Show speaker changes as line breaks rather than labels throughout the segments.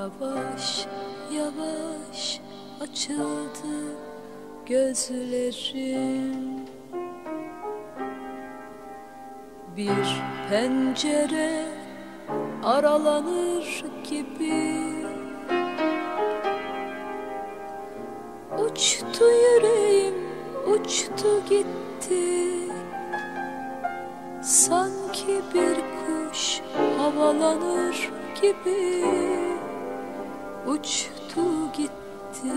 Yavaş yavaş açıldı gözlerim. Bir pencere aralanır gibi uçtu yüreğim, uçtu gitti. Sanki bir kuş havalanır gibi uçtu gitti.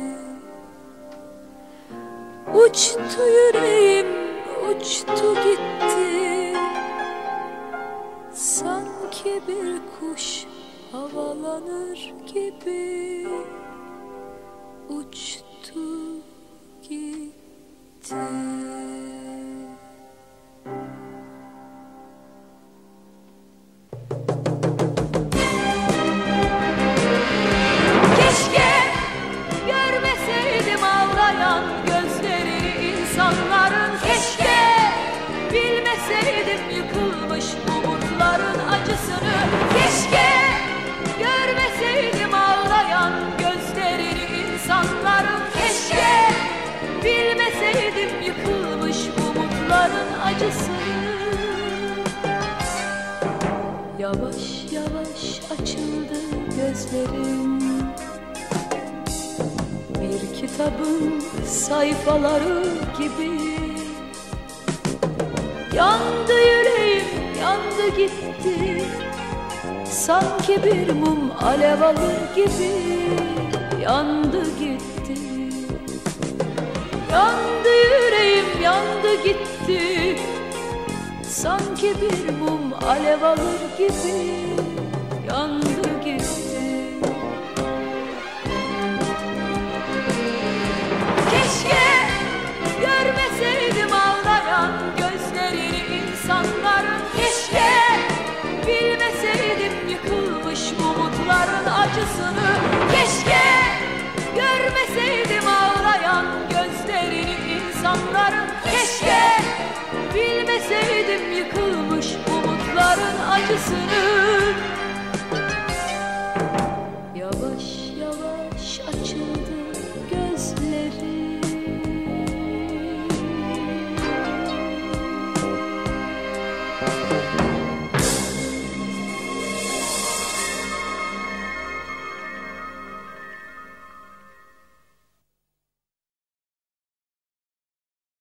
Uçtu yüreğim, uçtu gitti. Sanki bir kuş havalanır gibi uçtu gitti.
Keşke bilmeseydim yıkılmış umutların acısını. Keşke görmeseydim ağlayan gözlerini insanların. Keşke bilmeseydim yıkılmış umutların acısını.
Yavaş yavaş açıldı gözlerim. Bir kitabın sayfaları gibi yandı yüreğim, yandı gitti. Sanki bir mum alev alır gibi yandı gitti. Yandı yüreğim, yandı gitti. Sanki bir mum alev alır gibi yandı gitti.
Keşke görmeseydim ağlayan gözlerini insanların. Keşke bilmeseydim yıkılmış umutların acısını. Keşke görmeseydim ağlayan gözlerini insanların. Keşke bilmeseydim yıkılmış umutların acısını.